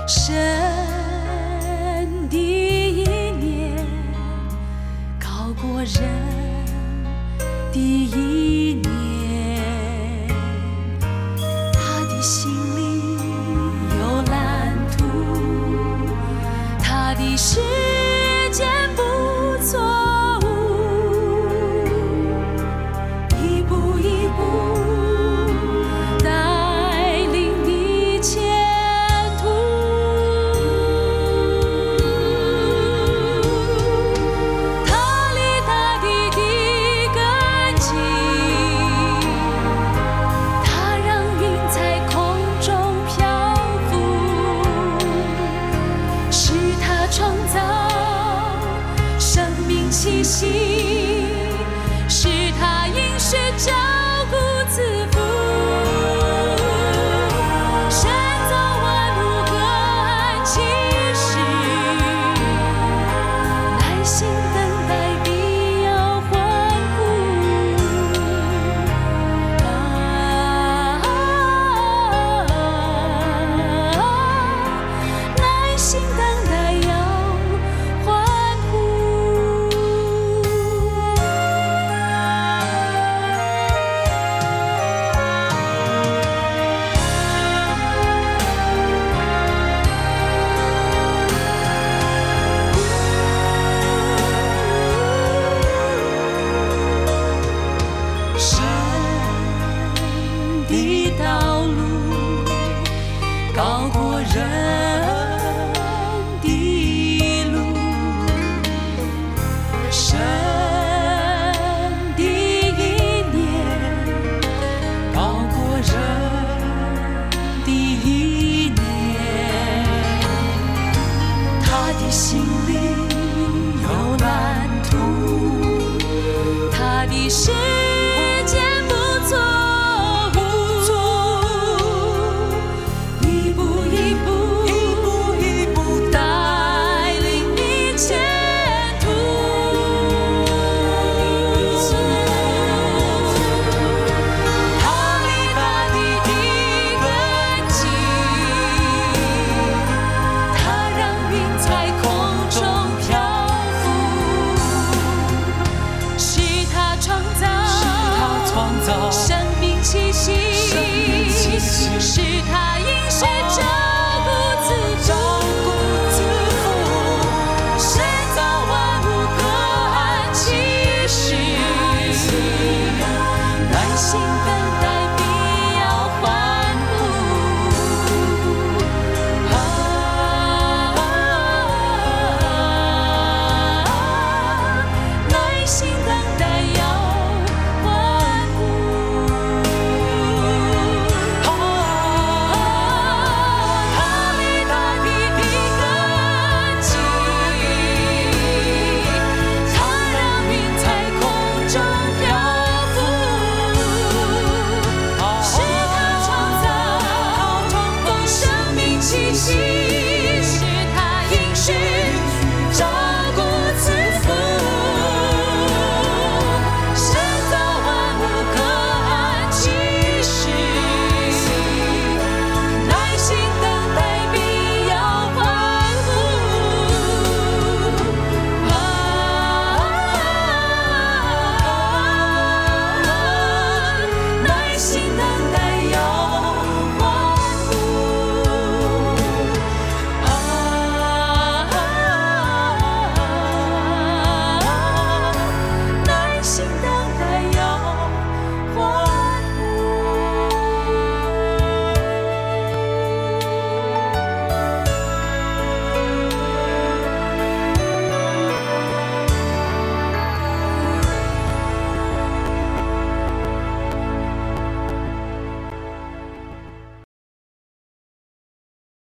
神的意念高过人的意念，他的心里有蓝图，他的时间不错误，一步一步带领你前途。他立大地的根基，他让云在空中漂浮，是他创造生命气息，是他应许照顾自负。神造万物各按其时，耐心等待必要欢呼。耐心等待要欢呼。神的道路高过人的路，神的意念高过人的意念，他的心里有蓝图，他的时间不错误，一步一步带领你前途。他立大地的根基，他让云在空中漂浮，是他创造生命气息，是他应许照顾自负。神造万物各按其时，耐心等待必要欢呼。耐心等待要欢呼。他立大地的根基，他让云在空中漂浮，是他创造生命气息。